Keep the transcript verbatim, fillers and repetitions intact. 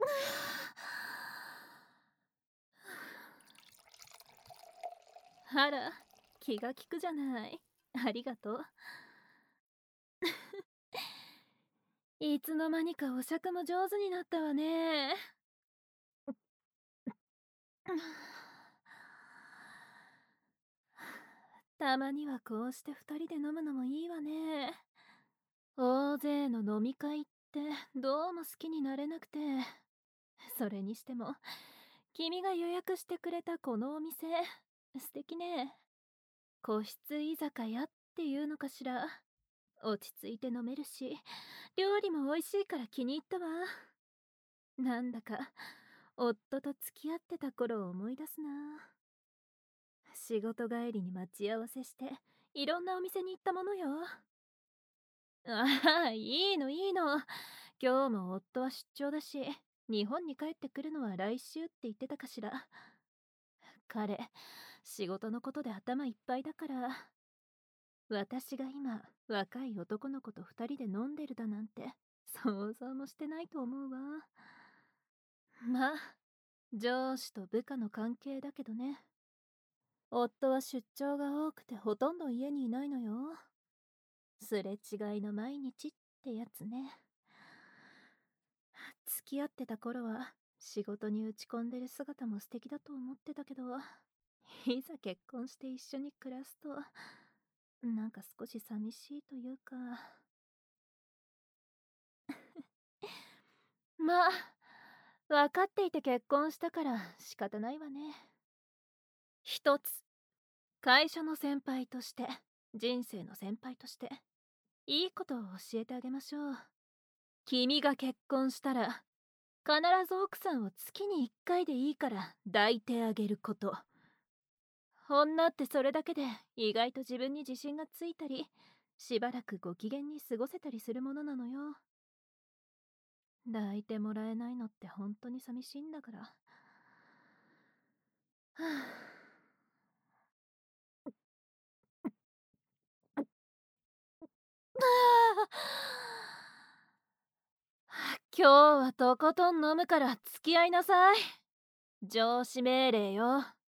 あら、気が利くじゃない。ありがとう。いつの間にかお酌も上手になったわね。たまにはこうして二人で飲むのもいいわね。大勢の飲み会ってどうも好きになれなくて。それにしても、君が予約してくれたこのお店、素敵ね。個室居酒屋っていうのかしら。落ち着いて飲めるし、料理も美味しいから気に入ったわ。なんだか、夫と付き合ってた頃を思い出すな。仕事帰りに待ち合わせして、いろんなお店に行ったものよ。ああ、いいのいいの。今日も夫は出張だし、日本に帰ってくるのは来週って言ってたかしら。彼、仕事のことで頭いっぱいだから、私が今、若い男の子と二人で飲んでるだなんて、想像もしてないと思うわ。まあ、上司と部下の関係だけどね。夫は出張が多くてほとんど家にいないのよ。すれ違いの毎日ってやつね。付き合ってた頃は仕事に打ち込んでる姿も素敵だと思ってたけど、いざ結婚して一緒に暮らすと、なんか少し寂しいというか。まあ、分かっていて結婚したから仕方ないわね。一つ、会社の先輩として、人生の先輩として、いいことを教えてあげましょう。君が結婚したら、必ず奥さんを月に一回でいいから抱いてあげること。女ってそれだけで意外と自分に自信がついたり、しばらくご機嫌に過ごせたりするものなのよ。抱いてもらえないのって本当に寂しいんだから。はあ、今日はとことん飲むから付き合いなさい。上司命令よ。